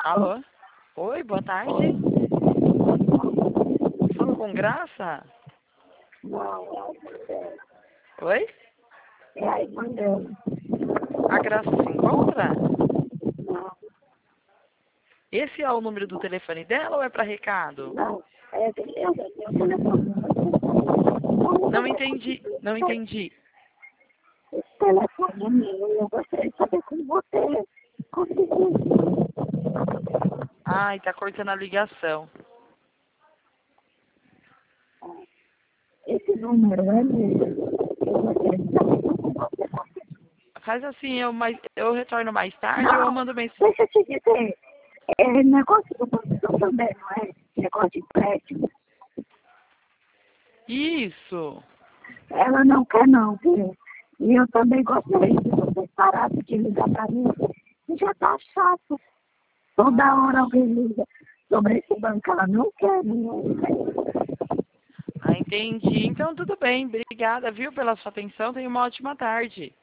Alô? Oi, boa tarde. Falo com Graça? Não, Oi? é a irmã dela. A Graça se encontra? Não, Esse é o número do telefone dela ou é para recado? não, é beleza, meu telefone. Não entendi, não entendi. Esse telefone é meu, eu gostaria de saber como você conseguiu. Ai, tá cortando a ligação. Esse número é meu. Eu gostaria de saber como você conseguiu. Faz assim, eu retorno mais tarde ou eu Não, mando mensagem. deixa eu te dizer, é negócio do banco também, não é? Negócio de empréstimo. Isso. Ela não quer não, viu? E eu também gostaria de você parar de ligar para mim. E já tá chato. Toda hora alguém liga sobre esse banco. Ela não quer, não. Ah, entendi. Então tudo bem. Obrigada, viu, pela sua atenção. Tenha uma ótima tarde.